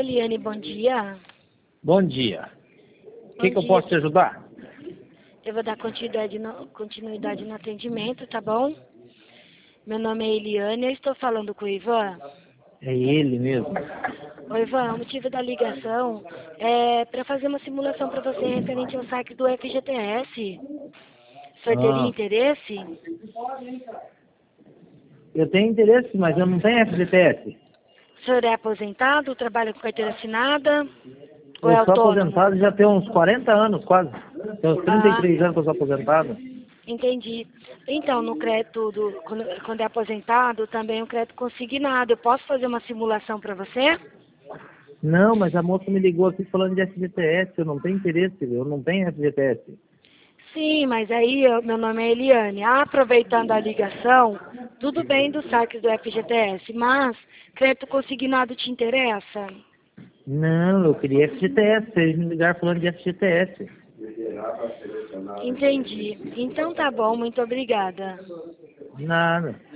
Eliane, bom dia. Bom dia. O que eu dia. posso te ajudar? Eu vou dar continuidade no atendimento, tá bom? Meu nome é Eliane, eu estou falando com o Ivan. É ele mesmo. Ô Ivan, o motivo da ligação é para fazer uma simulação para você referente ao saque do FGTS. O senhor teria interesse? Eu tenho interesse, mas eu não tenho FGTS. O senhor é aposentado, trabalha com carteira assinada ou é Eu sou autônomo? aposentado já tem uns 40 anos quase. Tem uns 33 anos que eu sou aposentado. Entendi. Então, no crédito, quando é aposentado, também o crédito consignado. Eu posso fazer uma simulação para você? Não, mas a moça me ligou aqui falando de FGTS. Eu não tenho interesse, eu não tenho FGTS. Sim, mas aí meu nome é Eliane. Aproveitando a ligação, tudo bem do saque do FGTS, mas crédito consignado te interessa? Não, eu queria FGTS. Vocês me ligaram falando de FGTS. Entendi. Então tá bom, muito obrigada. Nada.